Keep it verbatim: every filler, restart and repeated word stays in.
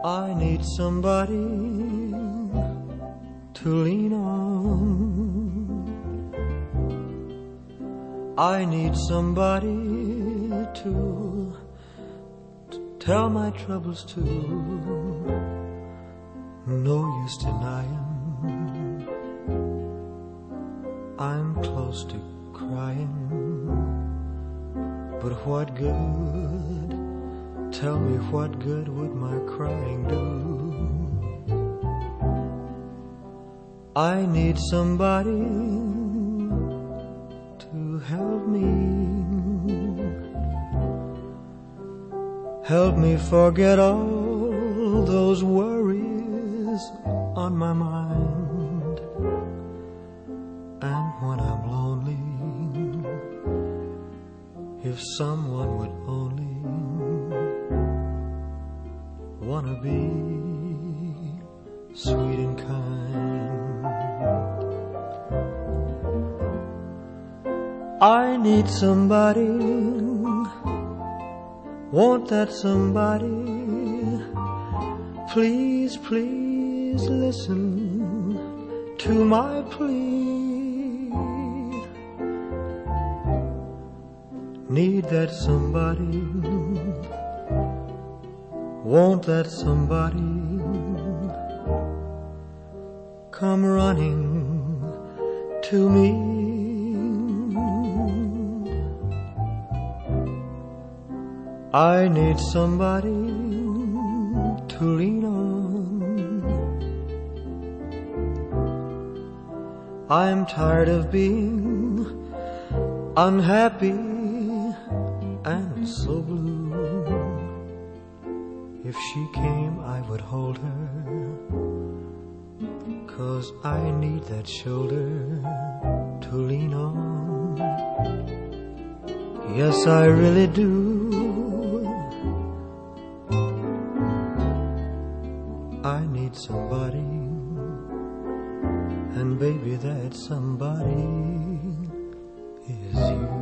I need somebody to lean on. I need somebody to, to tell my troubles to. No use denying, I'm close to crying. But what good? Tell me what good would my crying do? I need somebody to help me, help me forget all those worries on my mind. And when I'm lonely, if someone would only wanna be sweet and kind. I need somebody, want that somebody. Please, please listen to my plea. Need that somebody, want that somebody. Come running to me. I need somebody to lean on. I'm tired of being unhappy and so blue. If she came, I would hold her, 'cause I need that shoulder to lean on. Yes, I really do. I need somebody, and baby, that somebody is you.